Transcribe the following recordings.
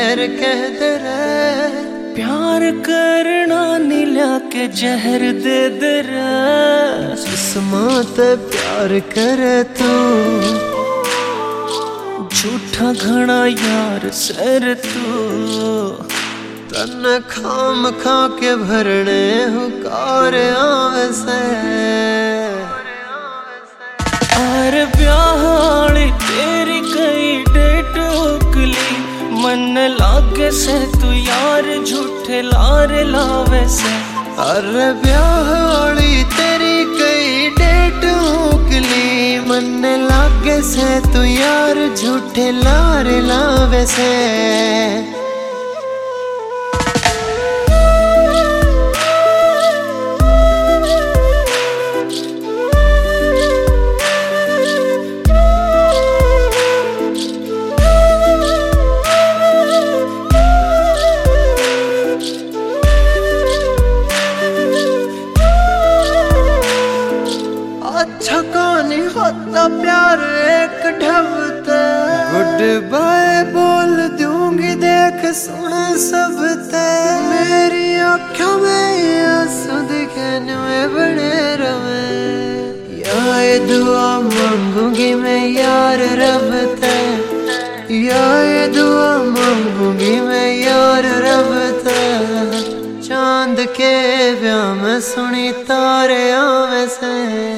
जहर कह दे रे। प्यार करना नीला के जहर दे दे रे। जिस्मां ते प्यार करे तू, झूठा घना यार सर तू। तन खाम खा के भरने हुकार आवे से। अरे ब्याह तेरी कई डेट उकली, मन लागे से तू यार झूठे लारे लावे से। अरे ब्याह वाली तेरी कई डेट उकली, मन लागे से तू यार झूठे लारे लावे से। अच्छा कहानी होता प्यार एक ढबते, गुड बाय बोल दूंगी देख सुन सब ते। मेरी आँखों में आंसू दिखने में बने रवे, या ये दुआ मांगूंगी मैं यार रब ते, या ये दुआ मांगूंगी मैं यार रब ते। चांद के ब्याह में सुनी तारे आवे से।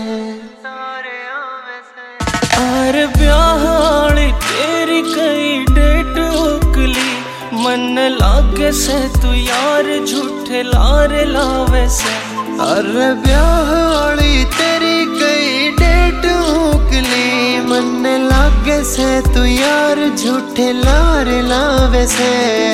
अरे ब्याह तेरी कई डेट उकली, मन लागे से तू यार झूठे लारे लावे से। अरे ब्याह वाली तेरी कई डेट उकली, मन लागे से तू यार झूठे लारे लावे से।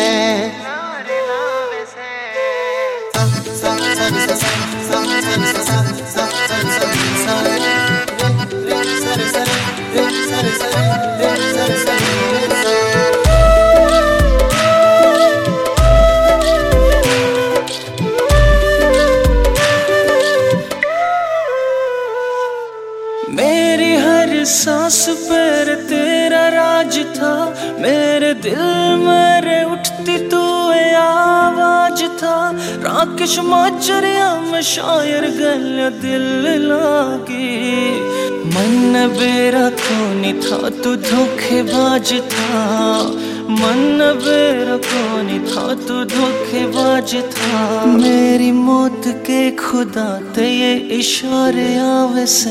मेरी हर सांस पर तेरा राज था, मेरे दिल में उठती तू आवाज था। राकेश माचरिया में शायर गल दिल लागी, मन बेरा कोनी था तू धोखेबाज था। मन बेरा कोनी था तू धोखेबाज था। मेरी मौत के खुदा ते ये इशारे आवे से।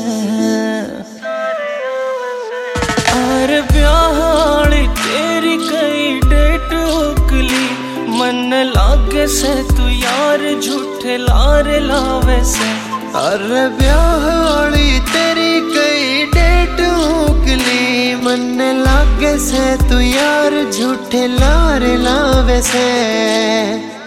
अरे ब्याह तेरी कई डेट उकली, मन लागे से तू यार झूठे लारे लावे से। अरे ब्याह वाली तेरी कई डेट उकली, मन लागे से तू यार झूठे लारे लावे से।